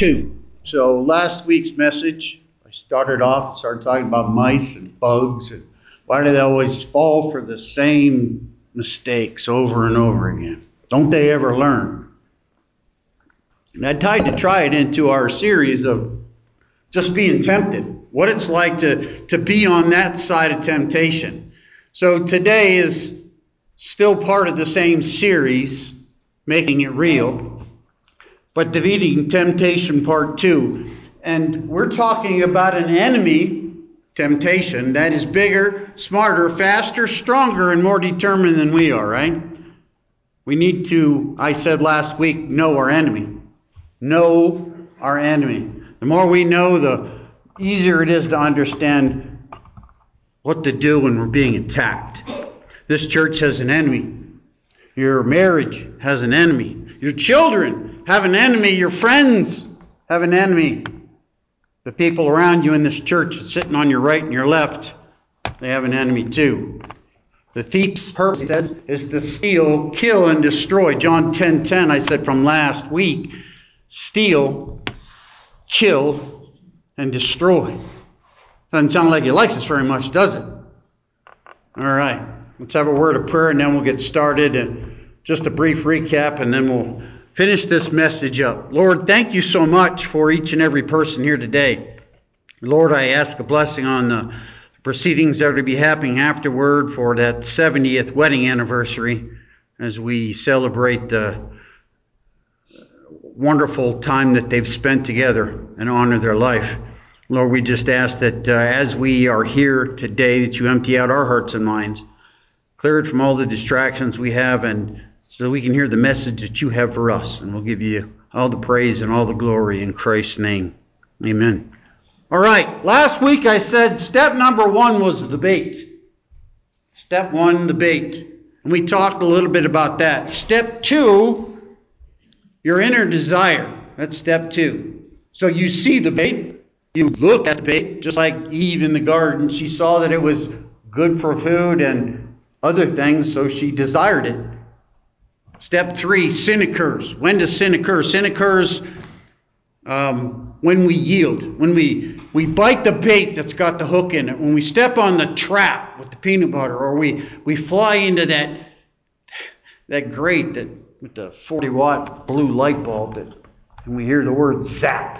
2. So last week's message, I started talking about mice and bugs and why do they always fall for the same mistakes over and over again? Don't they ever learn? And I tried to try it into our series of just being tempted, what it's like to be on that side of temptation. So today is still part of the same series, Making It Real, but Defeating Temptation Part 2. And we're talking about an enemy, temptation, that is bigger, smarter, faster, stronger, and more determined than we are, right? We need to, I said last week, know our enemy. Know our enemy. The more we know, the easier it is to understand what to do when we're being attacked. This church has an enemy. Your marriage has an enemy. Your children have an enemy. Your friends have an enemy. The people around you in this church sitting on your right and your left, they have an enemy too. The thief's purpose, he says, is to steal, kill, and destroy. John 10:10, I said from last week, steal, kill, and destroy. Doesn't sound like he likes us very much, does it? All right, let's have a word of prayer and then we'll get started. And just a brief recap and then we'll finish this message up. Lord, thank you so much for each and every person here today. Lord, I ask a blessing on the proceedings that are to be happening afterward for that 70th wedding anniversary as we celebrate the wonderful time that they've spent together and honor their life. Lord, we just ask that as we are here today, that you empty out our hearts and minds, clear it from all the distractions we have, and so we can hear the message that you have for us. And we'll give you all the praise and all the glory in Christ's name. Amen. All right, last week I said step number 1 was the bait. Step 1, the bait. And we talked a little bit about that. Step 2, your inner desire. That's step 2. So you see the bait. You look at the bait, just like Eve in the garden. She saw that it was good for food and other things, so she desired it. Step 3, sin occurs. When does sin occur? Sin occurs when we yield, when we bite the bait that's got the hook in it, when we step on the trap with the peanut butter, or we fly into that grate that with the 40-watt blue light bulb, and we hear the word zap.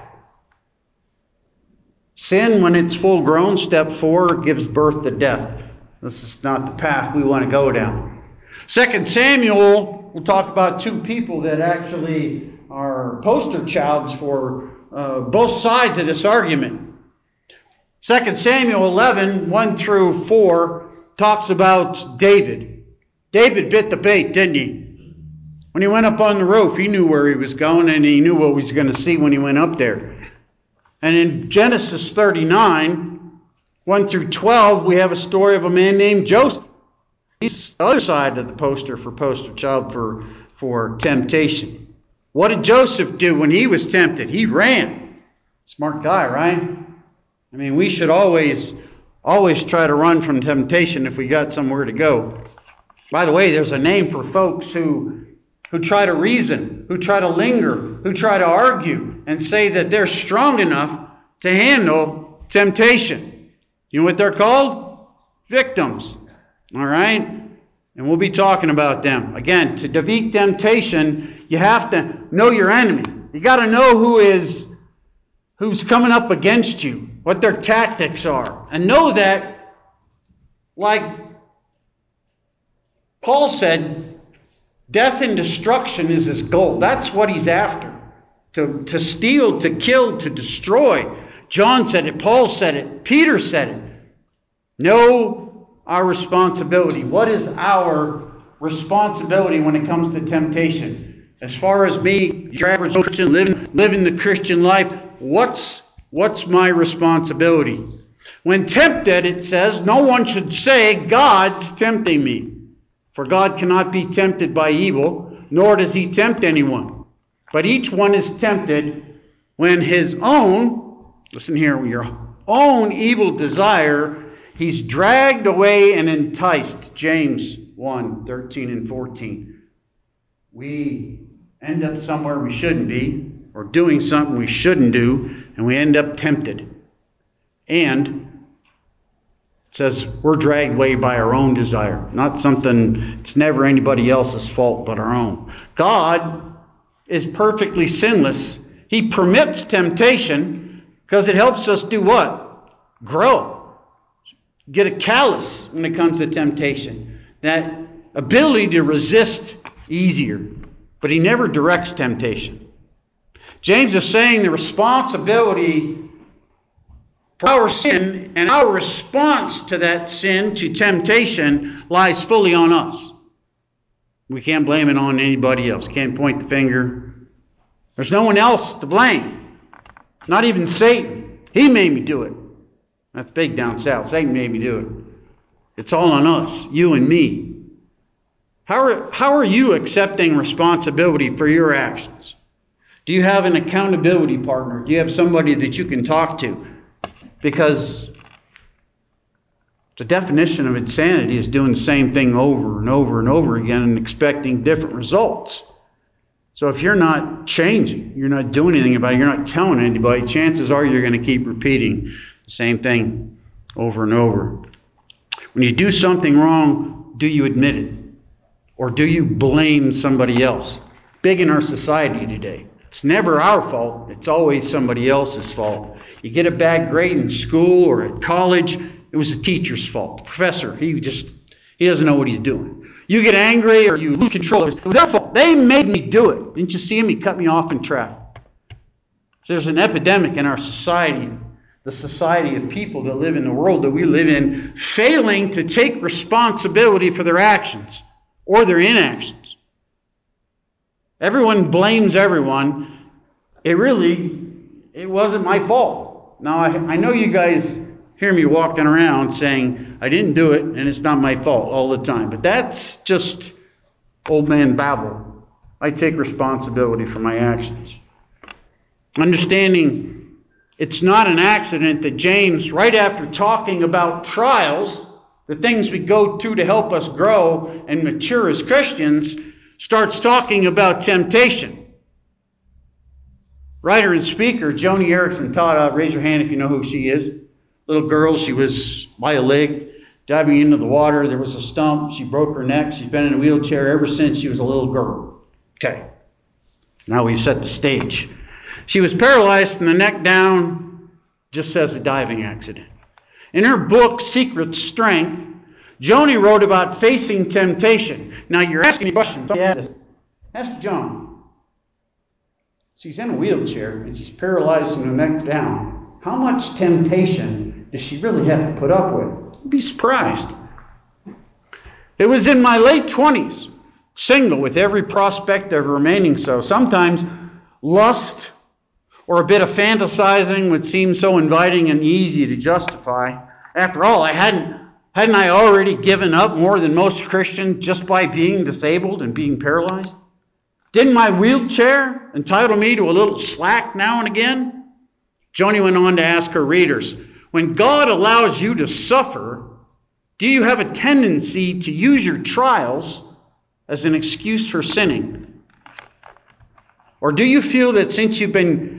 Sin, when it's full grown, step 4, gives birth to death. This is not the path we want to go down. 2 Samuel, we'll talk about 2 people that actually are poster childs for both sides of this argument. 2 Samuel 11, 1 through 4, talks about David. David bit the bait, didn't he? When he went up on the roof, he knew where he was going and he knew what he was going to see when he went up there. And in Genesis 39, 1 through 12, we have a story of a man named Joseph. He's the other side of the poster child for temptation. What did Joseph do when he was tempted? He ran. Smart guy, right? I mean, we should always try to run from temptation if we got somewhere to go. By the way, there's a name for folks who try to reason, who try to linger, who try to argue and say that they're strong enough to handle temptation. You know what they're called? Victims. All right? And we'll be talking about them. Again, to defeat temptation, you have to know your enemy. You got to know who's coming up against you, what their tactics are. And know that, like Paul said, death and destruction is his goal. That's what he's after. To steal, to kill, to destroy. John said it, Paul said it, Peter said it. Know our responsibility. What is our responsibility when it comes to temptation? As far as me, your average Christian, living the Christian life, what's my responsibility? When tempted, it says, no one should say, God's tempting me. For God cannot be tempted by evil, nor does he tempt anyone. But each one is tempted when his own, listen here, your own evil desire, he's dragged away and enticed. James 1, 13 and 14. We end up somewhere we shouldn't be. or doing something we shouldn't do, and we end up tempted. And it says we're dragged away by our own desire, not something, it's never anybody else's fault but our own. God is perfectly sinless. He permits temptation because it helps us do what? Grow. Get a callus when it comes to temptation. That ability to resist easier. But he never directs temptation. James is saying the responsibility for our sin and our response to that sin, to temptation, lies fully on us. We can't blame it on anybody else. Can't point the finger. There's no one else to blame. Not even Satan. He made me do it. That's big down south. Satan made me do it. It's all on us, you and me. How are you accepting responsibility for your actions? Do you have an accountability partner? Do you have somebody that you can talk to? Because the definition of insanity is doing the same thing over and over and over again and expecting different results. So if you're not changing, you're not doing anything about it, you're not telling anybody, chances are you're going to keep repeating the same thing over and over. When you do something wrong, do you admit it? Or do you blame somebody else? Big in our society today. It's never our fault. It's always somebody else's fault. You get a bad grade in school or at college, it was the teacher's fault. The professor, he doesn't know what he's doing. You get angry or you lose control. It was their fault. They made me do it. Didn't you see him? He cut me off in traffic. So there's an epidemic in our society, the society of people that live in the world that we live in, failing to take responsibility for their actions or their inactions. Everyone blames everyone. It wasn't my fault. Now, I know you guys hear me walking around saying, I didn't do it, and it's not my fault all the time. But that's just old man babble. I take responsibility for my actions. Understanding it's not an accident that James, right after talking about trials, the things we go through to help us grow and mature as Christians, starts talking about temptation. Writer and speaker Joni Eareckson taught, raise your hand if you know who she is. Little girl, she was by a leg, diving into the water. There was a stump. She broke her neck. She's been in a wheelchair ever since she was a little girl. Okay. Now we've set the stage. She was paralyzed from the neck down, just as a diving accident. In her book, Secret Strength, Joni wrote about facing temptation. Now you're asking me questions. Ask John. She's in a wheelchair and she's paralyzed from the neck down. How much temptation does she really have to put up with? You'd be surprised. It was in my late 20s, single with every prospect of remaining so. Sometimes lust or a bit of fantasizing would seem so inviting and easy to justify. After all, hadn't I already given up more than most Christians just by being disabled and being paralyzed? Didn't my wheelchair entitle me to a little slack now and again? Joni went on to ask her readers, when God allows you to suffer, do you have a tendency to use your trials as an excuse for sinning? Or do you feel that since you've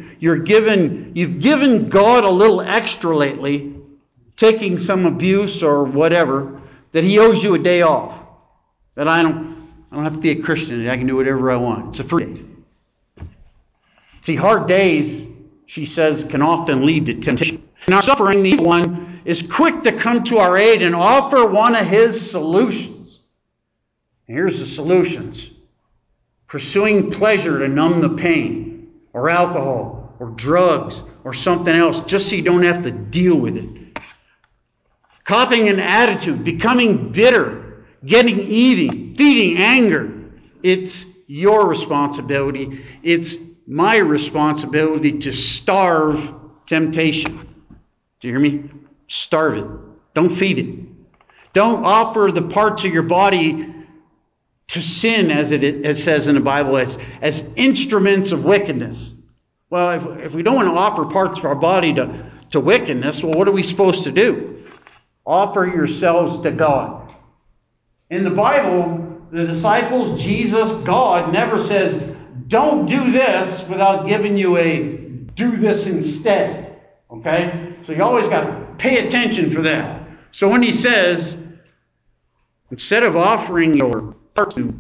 given God a little extra lately, taking some abuse or whatever, that he owes you a day off? That I don't have to be a Christian today. I can do whatever I want. It's a free day. See, hard days, she says, can often lead to temptation. And our suffering, the evil one, is quick to come to our aid and offer one of his solutions. And here's the solutions. Pursuing pleasure to numb the pain, or alcohol, or drugs, or something else, just so you don't have to deal with it. Copying an attitude, becoming bitter, getting even, feeding anger. It's your responsibility. It's my responsibility to starve temptation. Do you hear me? Starve it. Don't feed it. Don't offer the parts of your body to sin, as it says in the Bible, as instruments of wickedness. Well, if we don't want to offer parts of our body to wickedness, well, what are we supposed to do? Offer yourselves to God. In the Bible, the disciples, Jesus, God never says, don't do this without giving you a do this instead. Okay? So you always got to pay attention for that. So when he says, instead of offering your heart to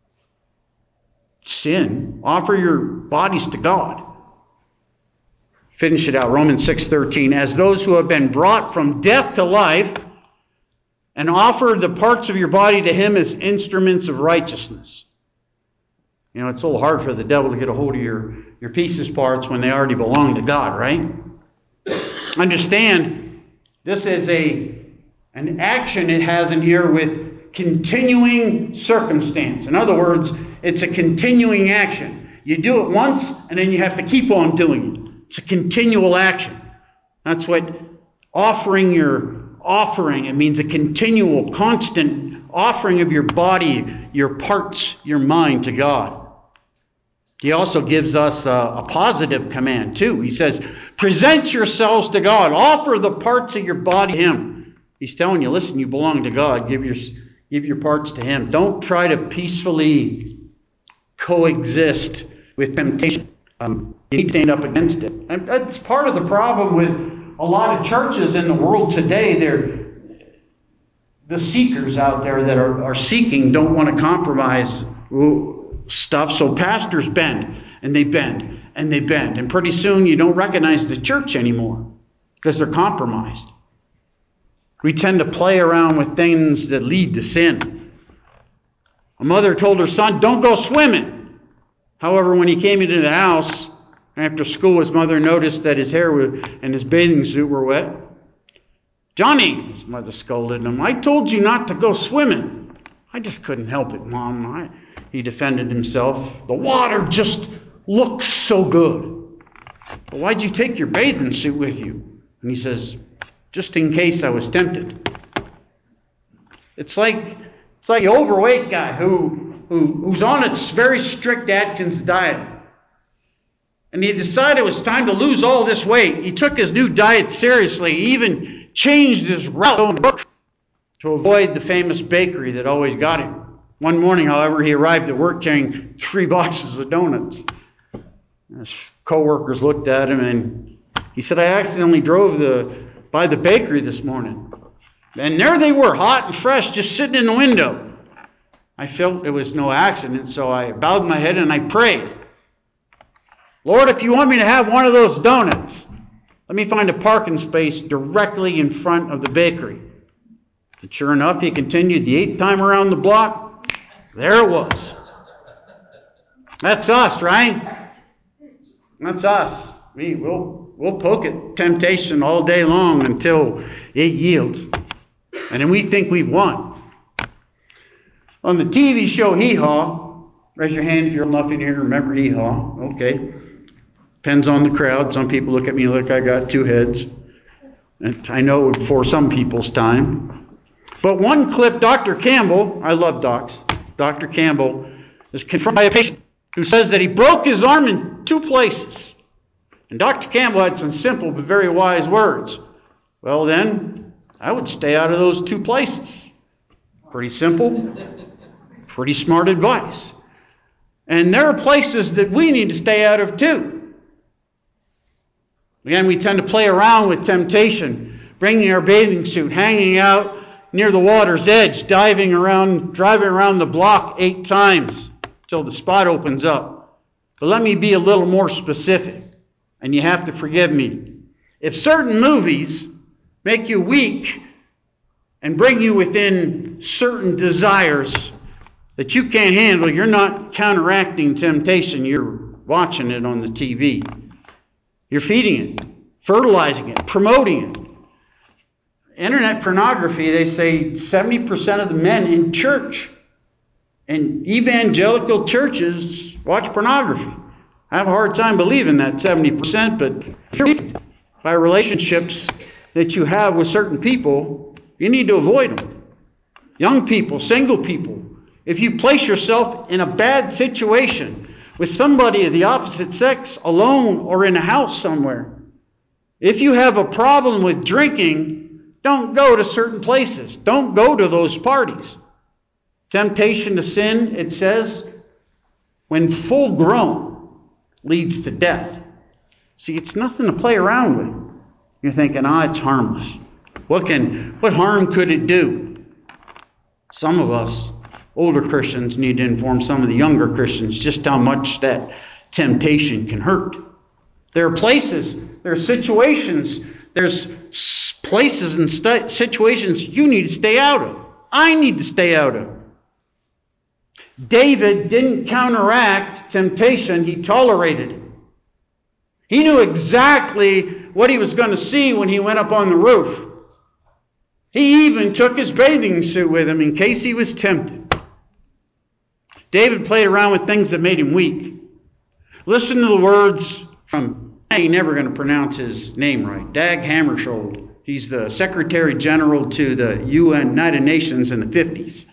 sin, offer your bodies to God. Finish it out. Romans 6:13. As those who have been brought from death to life, and offer the parts of your body to Him as instruments of righteousness. You know, it's a little hard for the devil to get a hold of your pieces parts when they already belong to God, right? Understand, this is an action it has in here with continuing circumstance. In other words, it's a continuing action. You do it once, and then you have to keep on doing it. It's a continual action. That's what offering it means, a continual, constant offering of your body, your parts, your mind to God. He also gives us a positive command too. He says, present yourselves to God. Offer the parts of your body to Him. He's telling you, listen, you belong to God. Give your parts to Him. Don't try to peacefully coexist with temptation. You need to stand up against it. And that's part of the problem with a lot of churches in the world today. The seekers out there that are seeking don't want to compromise stuff. So pastors bend, and they bend, and they bend. And pretty soon you don't recognize the church anymore because they're compromised. We tend to play around with things that lead to sin. A mother told her son, don't go swimming. However, when he came into the house after school, his mother noticed that his hair and his bathing suit were wet. Johnny, his mother scolded him, I told you not to go swimming. I just couldn't help it, Mom. He defended himself. The water just looks so good. But why'd you take your bathing suit with you? And he says, just in case I was tempted. It's like an overweight guy who's on a very strict Atkins diet. And he decided it was time to lose all this weight. He took his new diet seriously. He even changed his route to avoid the famous bakery that always got him. One morning, however, he arrived at work carrying 3 boxes of donuts. His co-workers looked at him and he said, I accidentally drove by the bakery this morning. And there they were, hot and fresh, just sitting in the window. I felt it was no accident, so I bowed my head and I prayed. Lord, if you want me to have one of those donuts, let me find a parking space directly in front of the bakery. And sure enough, he continued the 8th time around the block. There it was. That's us, right? That's us. We'll poke at temptation all day long until it yields. And then we think we've won. On the TV show Hee Haw, raise your hand if you're old enough in here to remember Hee Haw. Okay. Depends on the crowd. Some people look at me like I got 2 heads. And I know for some people's time. But one clip, Dr. Campbell, I love docs, Dr. Campbell is confronted by a patient who says that he broke his arm in 2 places. And Dr. Campbell had some simple but very wise words. Well then, I would stay out of those 2 places. Pretty simple, pretty smart advice. And there are places that we need to stay out of too. Again, we tend to play around with temptation, bringing our bathing suit, hanging out near the water's edge, driving around the block 8 times till the spot opens up. But let me be a little more specific, and you have to forgive me. If certain movies make you weak and bring you within certain desires that you can't handle, you're not counteracting temptation, you're watching it on the TV. You're feeding it, fertilizing it, promoting it. Internet pornography, they say 70% of the men in church and evangelical churches watch pornography. I have a hard time believing that 70%, but if you're weakened by relationships that you have with certain people, you need to avoid them. Young people, single people, if you place yourself in a bad situation with somebody of the opposite sex, alone or in a house somewhere, if you have a problem with drinking, don't go to certain places. Don't go to those parties. Temptation to sin, it says, when full grown, leads to death. See, it's nothing to play around with. You're thinking, it's harmless. What harm could it do? Some of us, older Christians, need to inform some of the younger Christians just how much that temptation can hurt. There are places, there are situations, there's places and situations you need to stay out of. I need to stay out of. David didn't counteract temptation, he tolerated it. He knew exactly what he was going to see when he went up on the roof. He even took his bathing suit with him in case he was tempted. David played around with things that made him weak. Listen to the words from, I'm never going to pronounce his name right, Dag Hammarskjöld. He's the Secretary General to the United Nations in the 50s.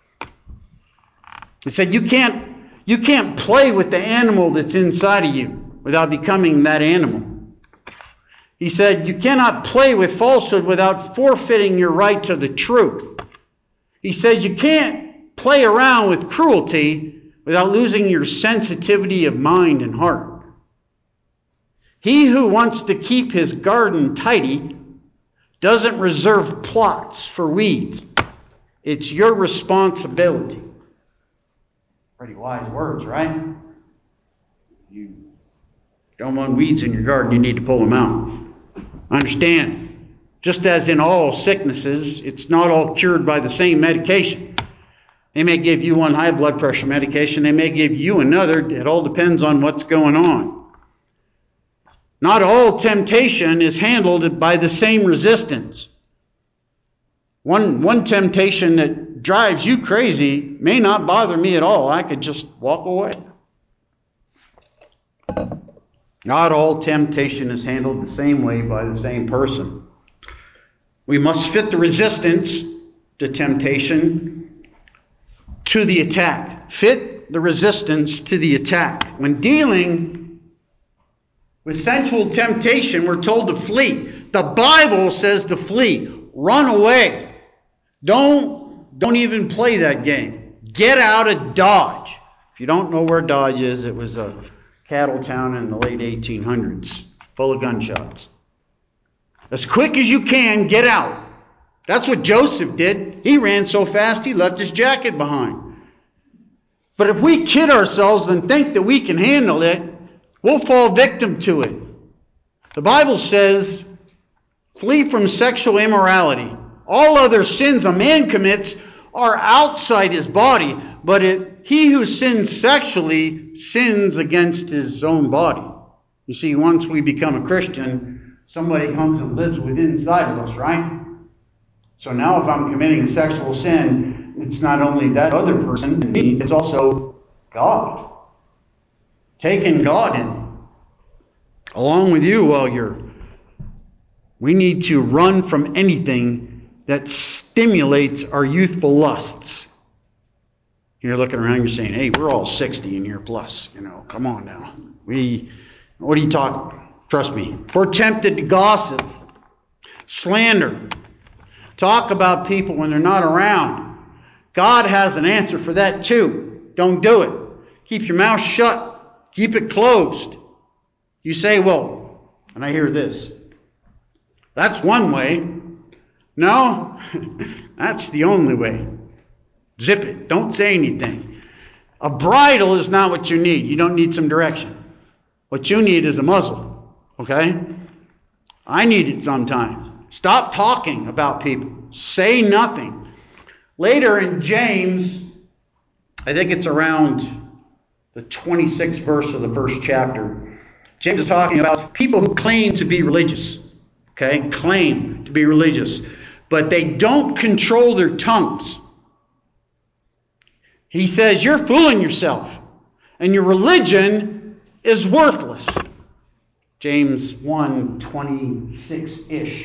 He said, you can't play with the animal that's inside of you without becoming that animal. He said, you cannot play with falsehood without forfeiting your right to the truth. He said, you can't play around with cruelty without losing your sensitivity of mind and heart. He who wants to keep his garden tidy doesn't reserve plots for weeds. It's your responsibility. Pretty wise words, right? You don't want weeds in your garden, you need to pull them out. Understand, just as in all sicknesses, it's not all cured by the same medication. They may give you one high blood pressure medication, they may give you another. It all depends on what's going on. Not all temptation is handled by the same resistance. One temptation that drives you crazy may not bother me at all. I could just walk away. Not all temptation is handled the same way by the same person. We must fit the resistance to temptation to the attack. Fit the resistance to the attack. When dealing with sensual temptation, we're told to flee. The Bible says to flee. Run away. Don't even play that game. Get out of Dodge. If you don't know where Dodge is, it was a cattle town in the late 1800s, full of gunshots. As quick as you can, get out. That's what Joseph did. He ran so fast he left his jacket behind. But if we kid ourselves and think that we can handle it, we'll fall victim to it. The Bible says, flee from sexual immorality. All other sins a man commits are outside his body, but he who sins sexually sins against his own body. You see, once we become a Christian, somebody comes and lives within inside of us, right? So now if I'm committing a sexual sin, it's not only that other person and me, it's also God. Taking God in along with you we need to run from anything that stimulates our youthful lusts. You're looking around, you're saying, hey, we're all 60 and you're plus. Come on now. What are you talking? Trust me. We're tempted to gossip, slander, talk about people when they're not around. God has an answer for that too. Don't do it. Keep your mouth shut. Keep it closed. You say, well, and I hear this, that's one way. No, that's the only way. Zip it. Don't say anything. A bridle is not what you need. You don't need some direction. What you need is a muzzle. Okay? I need it sometimes. Stop talking about people. Say nothing. Later in James, I think it's around the 26th verse of the first chapter, James is talking about people who claim to be religious. Okay? Claim to be religious. But they don't control their tongues. He says, you're fooling yourself. And your religion is worthless. James 1:26-ish.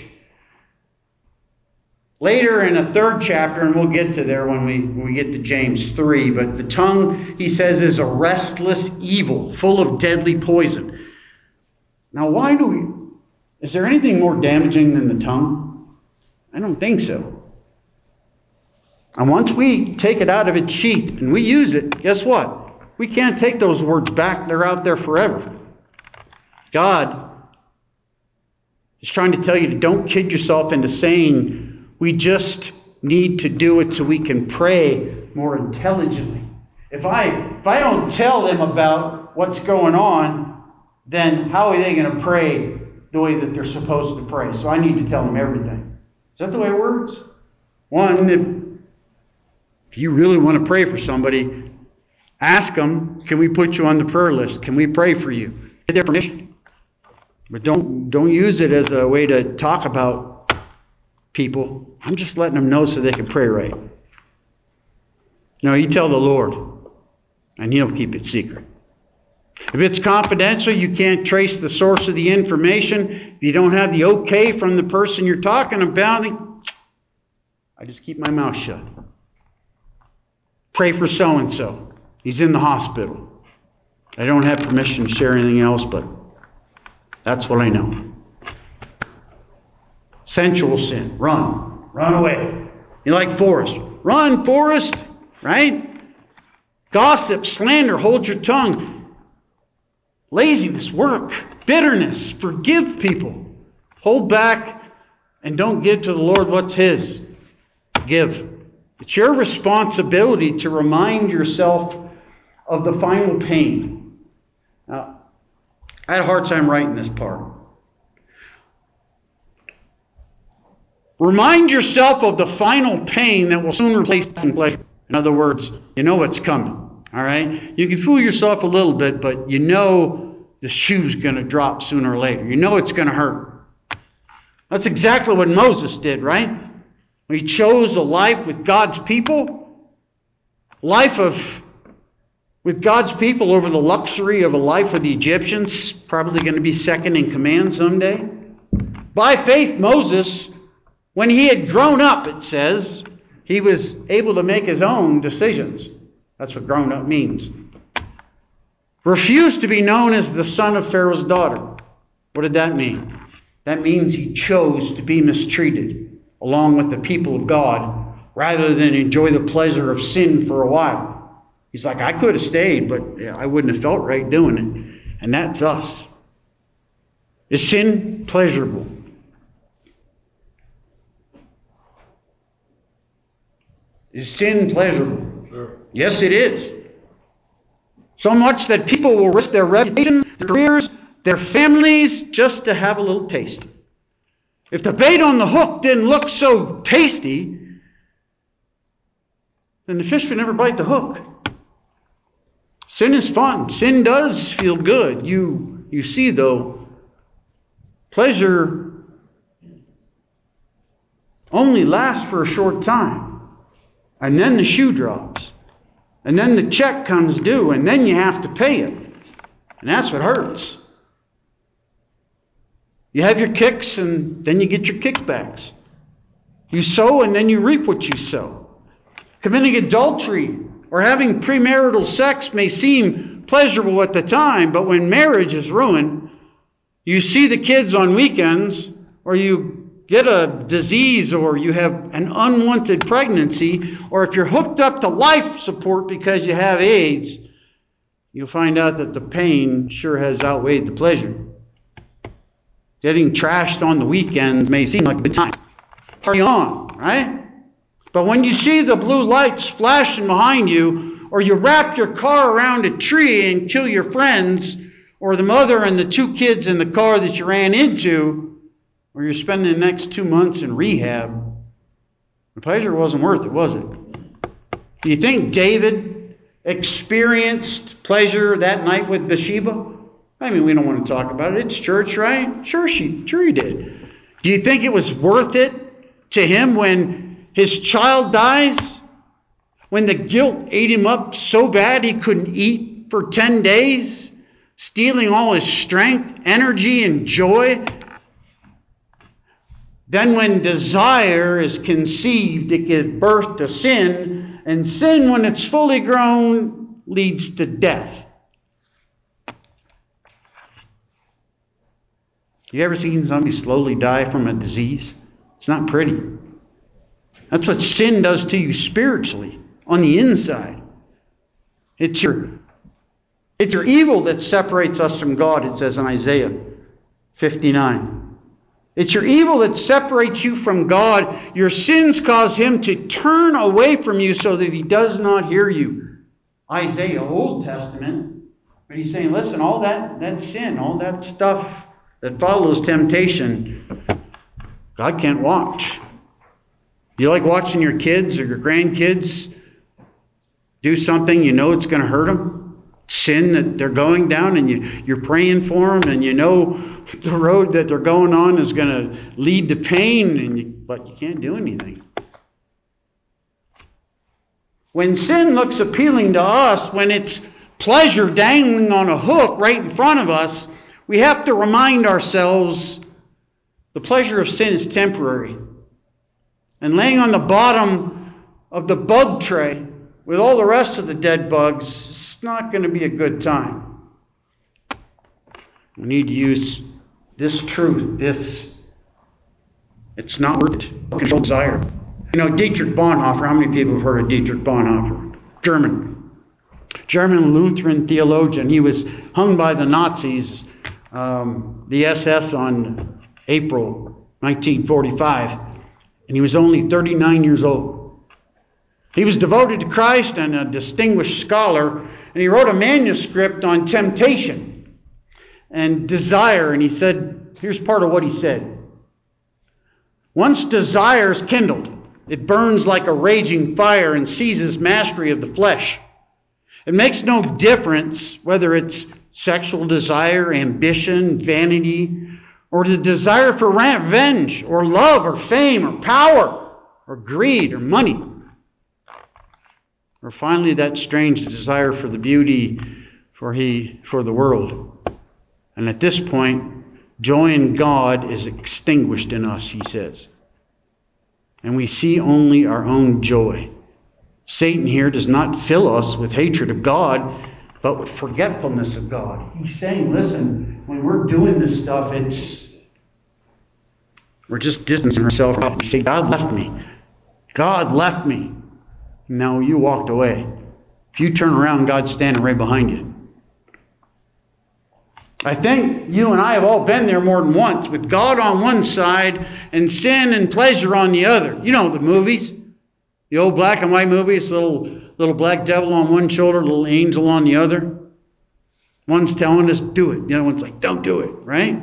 Later in a third chapter, and we'll get to there when we get to James 3, but the tongue, he says, is a restless evil, full of deadly poison. Now, is there anything more damaging than the tongue? I don't think so. And once we take it out of its sheath and we use it, guess what? We can't take those words back. They're out there forever. God is trying to tell you to don't kid yourself into saying we just need to do it so we can pray more intelligently. If I don't tell them about what's going on, then how are they going to pray the way that they're supposed to pray? So I need to tell them everything. Is that the way it works? One, if you really want to pray for somebody, ask them, can we put you on the prayer list? Can we pray for you? Get their permission. But don't use it as a way to talk about people. I'm just letting them know so they can pray right. No, you tell the Lord, and He'll keep it secret. If it's confidential, you can't trace the source of the information. If you don't have the okay from the person you're talking about, I just keep my mouth shut. Pray for so-and-so. He's in the hospital. I don't have permission to share anything else, but that's what I know. Sensual sin. Run. Run away. You like Forrest. Run, Forrest. Right? Gossip, slander, hold your tongue. Laziness, work, bitterness, forgive people. Hold back and don't give to the Lord what's His. Give. It's your responsibility to remind yourself of the final pain. Now, I had a hard time writing this part. Remind yourself of the final pain that will soon replace pleasure. In other words, you know what's coming. All right? You can fool yourself a little bit, but you know the shoe's going to drop sooner or later. You know it's going to hurt. That's exactly what Moses did, right? He chose a life with God's people. With God's people over the luxury of a life with the Egyptians. Probably going to be second in command someday. By faith, Moses, when he had grown up, it says, he was able to make his own decisions. That's what grown up means. Refused to be known as the son of Pharaoh's daughter. What did that mean? That means he chose to be mistreated along with the people of God rather than enjoy the pleasure of sin for a while. He's like, I could have stayed, but I wouldn't have felt right doing it. And that's us. Is sin pleasurable? Is sin pleasurable? Sure. Yes, it is. So much that people will risk their reputation, their careers, their families, just to have a little taste. If the bait on the hook didn't look so tasty, then the fish would never bite the hook. Sin is fun. Sin does feel good. You see, though, pleasure only lasts for a short time. And then the shoe drops. And then the check comes due. And then you have to pay it. And that's what hurts. You have your kicks and then you get your kickbacks. You sow and then you reap what you sow. Committing adultery or having premarital sex may seem pleasurable at the time, but when marriage is ruined, you see the kids on weekends, or you get a disease, or you have an unwanted pregnancy, or if you're hooked up to life support because you have AIDS, you'll find out that the pain sure has outweighed the pleasure. Getting trashed on the weekends may seem like a good time. Party on, right? But when you see the blue lights flashing behind you, or you wrap your car around a tree and kill your friends, or the mother and the two kids in the car that you ran into, or you're spending the next 2 months in rehab, the pleasure wasn't worth it, was it? Do you think David experienced pleasure that night with Bathsheba? I mean, we don't want to talk about it. It's church, right? Sure he did. Do you think it was worth it to him when his child dies? When the guilt ate him up so bad he couldn't eat for 10 days? Stealing all his strength, energy, and joy? Then when desire is conceived, it gives birth to sin. And sin, when it's fully grown, leads to death. You ever seen somebody slowly die from a disease? It's not pretty. That's what sin does to you spiritually, on the inside. It's your It's your evil that separates us from God, it says in Isaiah 59. It's your evil that separates you from God. Your sins cause Him to turn away from you so that He does not hear you. Isaiah, Old Testament. But he's saying, listen, all that sin, all that stuff that follows temptation, God can't watch. You like watching your kids or your grandkids do something you know it's going to hurt them? Sin that they're going down, and you're praying for them, and you know the road that they're going on is going to lead to pain, but you can't do anything. When sin looks appealing to us, when it's pleasure dangling on a hook right in front of us, we have to remind ourselves the pleasure of sin is temporary. And laying on the bottom of the bug tray with all the rest of the dead bugs, it's not going to be a good time. We need to use this truth, it's not worth it. Control desire. You know, Dietrich Bonhoeffer, how many people have heard of Dietrich Bonhoeffer? German Lutheran theologian. He was hung by the Nazis, the SS, on April 1945, and he was only 39 years old. He was devoted to Christ and a distinguished scholar, and he wrote a manuscript on temptation and desire, and he said, here's part of what he said. Once desire is kindled, it burns like a raging fire and seizes mastery of the flesh. It makes no difference whether it's sexual desire, ambition, vanity, or the desire for revenge, or love, or fame, or power, or greed, or money. Or finally, that strange desire for the beauty for the world. And at this point, joy in God is extinguished in us, he says. And we see only our own joy. Satan here does not fill us with hatred of God, but with forgetfulness of God. He's saying, listen, when we're doing this stuff, we're just distancing ourselves. You say, God left me. God left me. No, you walked away. If you turn around, God's standing right behind you. I think you and I have all been there more than once, with God on one side and sin and pleasure on the other. You know the movies. The old black and white movies, little black devil on one shoulder, little angel on the other. One's telling us, do it. The other one's like, don't do it, right?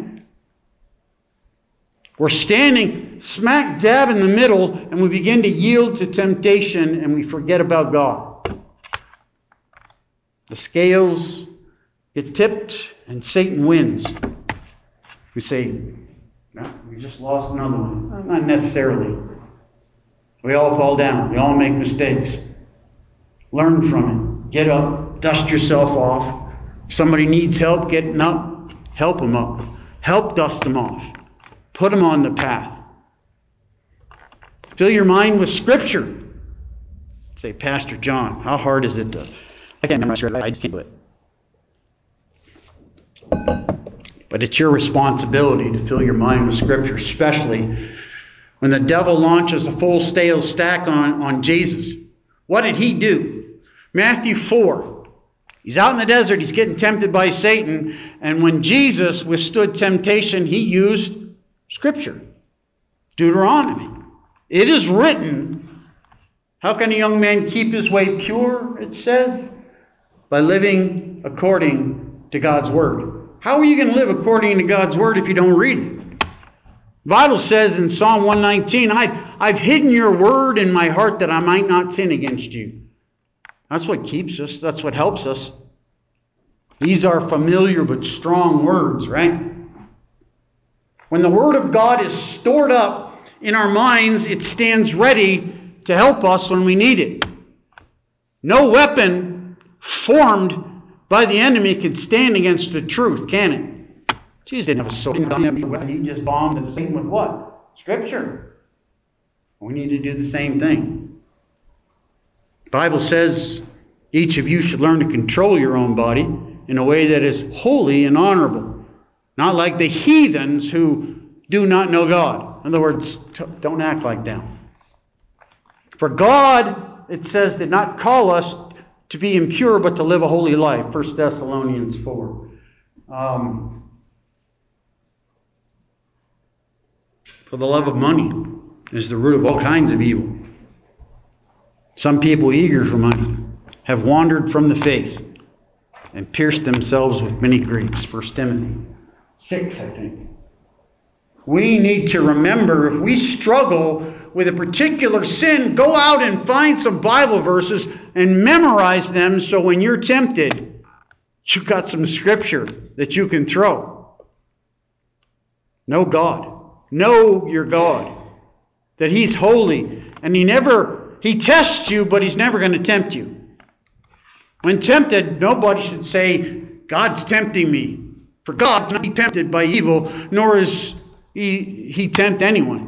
We're standing smack dab in the middle, and we begin to yield to temptation, and we forget about God. The scales get tipped, and Satan wins. We say, no, we just lost another one. Not necessarily. We all fall down. We all make mistakes. Learn from it. Get up. Dust yourself off. If somebody needs help getting up, help them up. Help dust them off. Put them on the path. Fill your mind with Scripture. Say, Pastor John, how hard is it to... I can't memorize Scripture. I can't do it. But it's your responsibility to fill your mind with Scripture, especially when the devil launches a full stale stack on Jesus. What did he do? Matthew 4. He's out in the desert. He's getting tempted by Satan. And when Jesus withstood temptation, he used Scripture. Deuteronomy. It is written, how can a young man keep his way pure, it says? By living according to God's Word. How are you going to live according to God's Word if you don't read it? The Bible says in Psalm 119, I've hidden your word in my heart that I might not sin against you. That's what keeps us. That's what helps us. These are familiar but strong words, right? When the Word of God is stored up in our minds, it stands ready to help us when we need it. No weapon formed by the enemy can stand against the truth, can it? Jesus didn't have a sword. He just bombed the Satan with what? Scripture. We need to do the same thing. The Bible says each of you should learn to control your own body in a way that is holy and honorable. Not like the heathens who do not know God. In other words, don't act like them. For God, it says, did not call us to be impure, but to live a holy life. 1 Thessalonians 4. For the love of money is the root of all kinds of evil. Some people eager for money have wandered from the faith and pierced themselves with many griefs. 1 Timothy 6, I think. We need to remember, if we struggle with a particular sin, go out and find some Bible verses and memorize them, so when you're tempted, you've got some scripture that you can throw. Know God. Know your God. That He's holy. And He tests you, but He's never going to tempt you. When tempted, nobody should say, God's tempting me. For God cannot be tempted by evil, nor is He tempt anyone.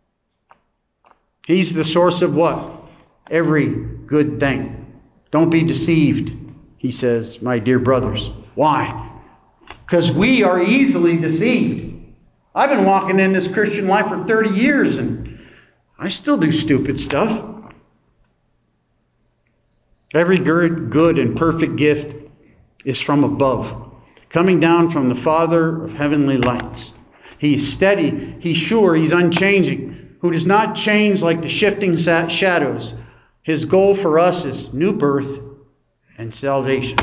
He's the source of what? Every good thing. Don't be deceived, he says, my dear brothers. Why? Because we are easily deceived. I've been walking in this Christian life for 30 years and I still do stupid stuff. Every good and perfect gift is from above, coming down from the Father of heavenly lights. He's steady, He's sure, He's unchanging, who does not change like the shifting shadows. His goal for us is new birth and salvation.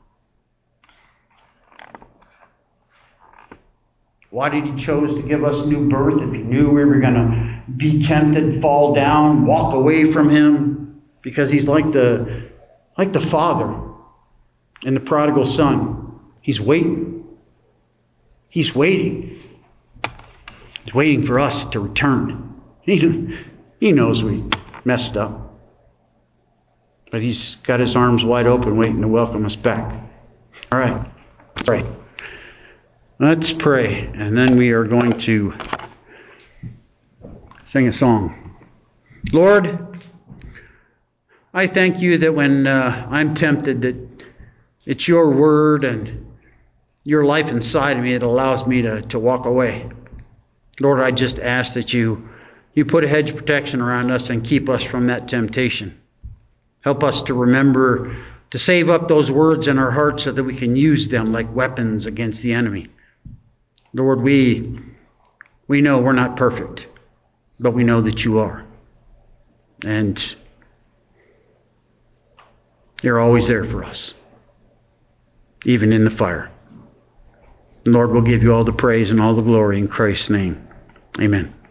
Why did He choose to give us new birth if He knew we were going to be tempted, fall down, walk away from Him? Because He's like the Father and the prodigal son. He's waiting. He's waiting. He's waiting for us to return. He knows we messed up. But He's got His arms wide open waiting to welcome us back. All right. Pray. Let's pray. And then we are going to sing a song. Lord, I thank You that when I'm tempted, that it's Your word and Your life inside of me that allows me to walk away. Lord, I just ask that you put a hedge of protection around us and keep us from that temptation. Help us to remember to save up those words in our hearts so that we can use them like weapons against the enemy. Lord, we know we're not perfect, but we know that You are. And You're always there for us, even in the fire. Lord, we'll give You all the praise and all the glory in Christ's name. Amen.